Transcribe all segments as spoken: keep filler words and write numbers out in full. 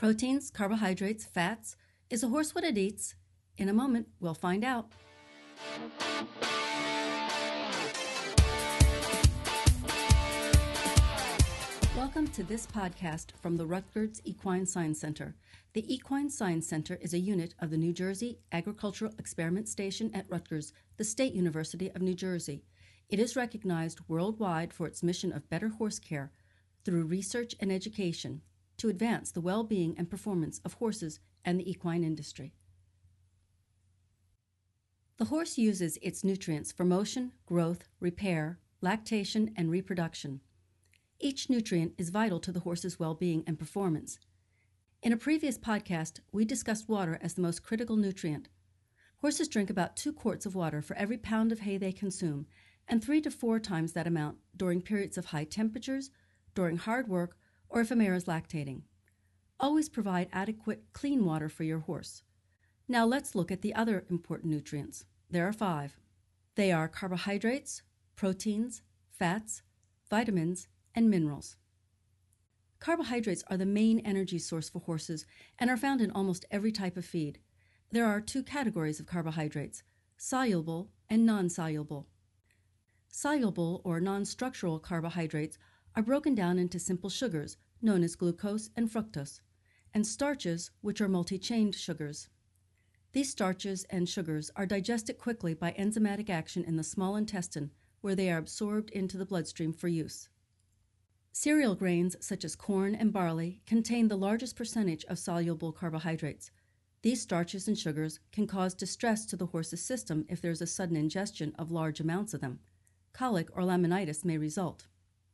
Proteins, carbohydrates, fats. Is a horse what it eats? In a moment, we'll find out. Welcome to this podcast from the Rutgers Equine Science Center. The Equine Science Center is a unit of the New Jersey Agricultural Experiment Station at Rutgers, the State University of New Jersey. It is recognized worldwide for its mission of better horse care through research and education to advance the well-being and performance of horses and the equine industry. The horse uses its nutrients for motion, growth, repair, lactation, and reproduction. Each nutrient is vital to the horse's well-being and performance. In a previous podcast, we discussed water as the most critical nutrient. Horses drink about two quarts of water for every pound of hay they consume, and three to four times that amount during periods of high temperatures, during hard work, or if a mare is lactating. Always provide adequate, clean water for your horse. Now let's look at the other important nutrients. There are five. They are carbohydrates, proteins, fats, vitamins, and minerals. Carbohydrates are the main energy source for horses and are found in almost every type of feed. There are two categories of carbohydrates, soluble and non-soluble. Soluble or non-structural carbohydrates are broken down into simple sugars, known as glucose and fructose, and starches, which are multi-chained sugars. These starches and sugars are digested quickly by enzymatic action in the small intestine, where they are absorbed into the bloodstream for use. Cereal grains, such as corn and barley, contain the largest percentage of soluble carbohydrates. These starches and sugars can cause distress to the horse's system if there is a sudden ingestion of large amounts of them. Colic or laminitis may result.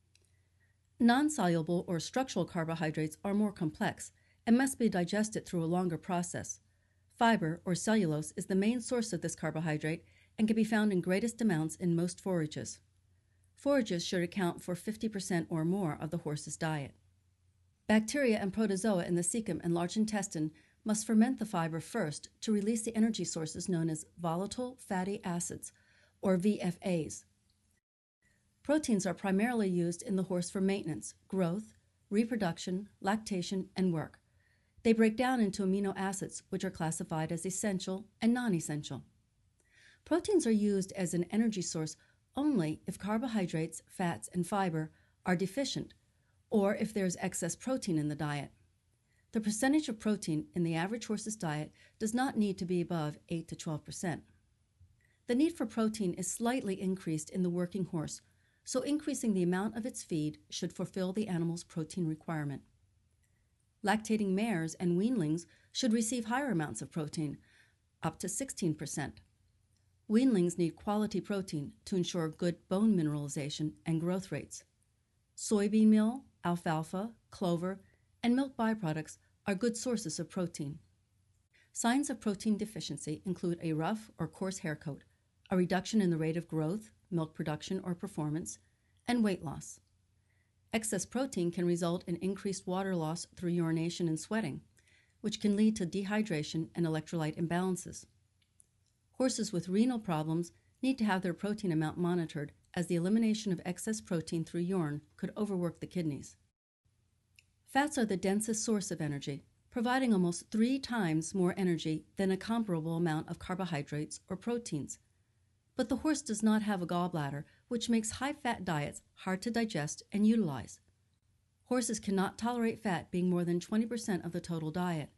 Non-soluble or structural carbohydrates are more complex and must be digested through a longer process. Fiber or cellulose is the main source of this carbohydrate and can be found in greatest amounts in most forages. Forages should account for fifty percent or more of the horse's diet. Bacteria and protozoa in the cecum and large intestine must ferment the fiber first to release the energy sources known as volatile fatty acids, or V F As. Proteins are primarily used in the horse for maintenance, growth, reproduction, lactation, and work. They break down into amino acids, which are classified as essential and non-essential. Proteins are used as an energy source only if carbohydrates, fats, and fiber are deficient, or if there is excess protein in the diet. The percentage of protein in the average horse's diet does not need to be above eight to twelve percent. The need for protein is slightly increased in the working horse, so increasing the amount of its feed should fulfill the animal's protein requirement. Lactating mares and weanlings should receive higher amounts of protein, up to sixteen percent. Weanlings need quality protein to ensure good bone mineralization and growth rates. Soybean meal, alfalfa, clover, and milk byproducts are good sources of protein. Signs of protein deficiency include a rough or coarse hair coat, a reduction in the rate of growth, milk production or performance, and weight loss. Excess protein can result in increased water loss through urination and sweating, which can lead to dehydration and electrolyte imbalances. Horses with renal problems need to have their protein amount monitored, as the elimination of excess protein through urine could overwork the kidneys. Fats are the densest source of energy, providing almost three times more energy than a comparable amount of carbohydrates or proteins. But the horse does not have a gallbladder, which makes high-fat diets hard to digest and utilize. Horses cannot tolerate fat being more than twenty percent of the total diet.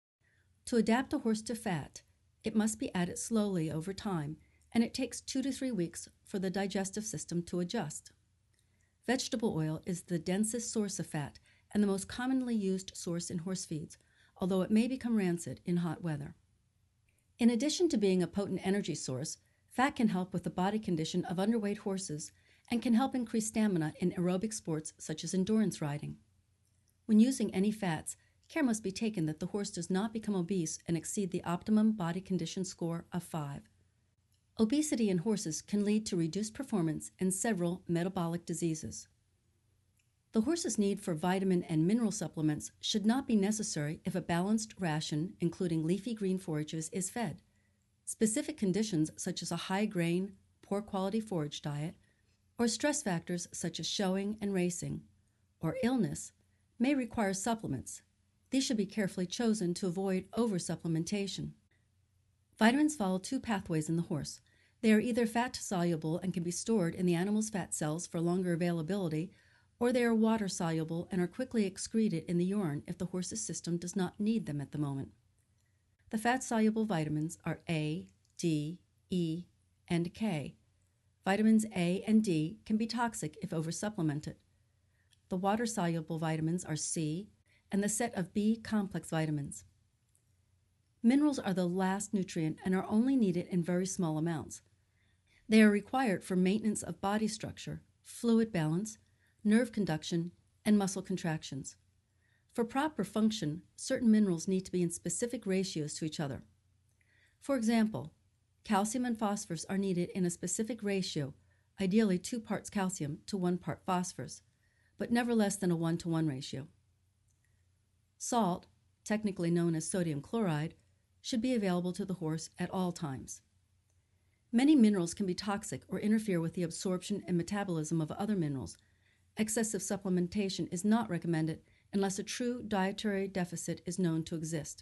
To adapt a horse to fat, it must be added slowly over time, and it takes two to three weeks for the digestive system to adjust. Vegetable oil is the densest source of fat and the most commonly used source in horse feeds, although it may become rancid in hot weather. In addition to being a potent energy source, fat can help with the body condition of underweight horses and can help increase stamina in aerobic sports such as endurance riding. When using any fats, care must be taken that the horse does not become obese and exceed the optimum body condition score of five. Obesity in horses can lead to reduced performance and several metabolic diseases. The horse's need for vitamin and mineral supplements should not be necessary if a balanced ration, including leafy green forages, is fed. Specific conditions such as a high grain, poor quality forage diet, or stress factors such as showing and racing, or illness may require supplements, These should be carefully chosen to avoid oversupplementation. Vitamins follow two pathways in the horse. They are either fat-soluble and can be stored in the animal's fat cells for longer availability, or they are water-soluble and are quickly excreted in the urine if the horse's system does not need them at the moment. The fat-soluble vitamins are A, D, E, and K. Vitamins A and D can be toxic if oversupplemented. The water-soluble vitamins are C and the set of B complex vitamins. Minerals are the last nutrient and are only needed in very small amounts. They are required for maintenance of body structure, fluid balance, nerve conduction, and muscle contractions. For proper function, certain minerals need to be in specific ratios to each other. For example, calcium and phosphorus are needed in a specific ratio, ideally two parts calcium to one part phosphorus, but never less than a one to one ratio. Salt, technically known as sodium chloride, should be available to the horse at all times. Many minerals can be toxic or interfere with the absorption and metabolism of other minerals. Excessive supplementation is not recommended unless a true dietary deficit is known to exist.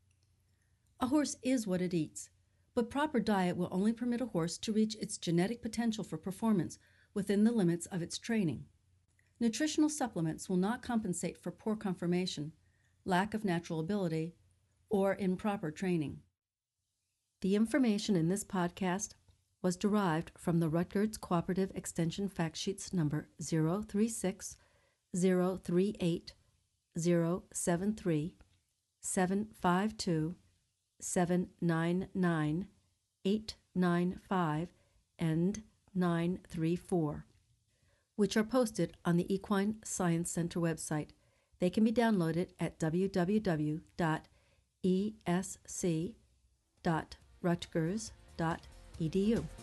A horse is what it eats, but proper diet will only permit a horse to reach its genetic potential for performance within the limits of its training. Nutritional supplements will not compensate for poor conformation, lack of natural ability, or improper training. The information in this podcast was derived from the Rutgers Cooperative Extension Fact Sheets number zero three six zero three eight zero seven three seven five two seven nine nine eight nine five and nine three four, which are posted on the Equine Science Center website. They can be downloaded at w w w dot e s c dot rutgers dot e d u.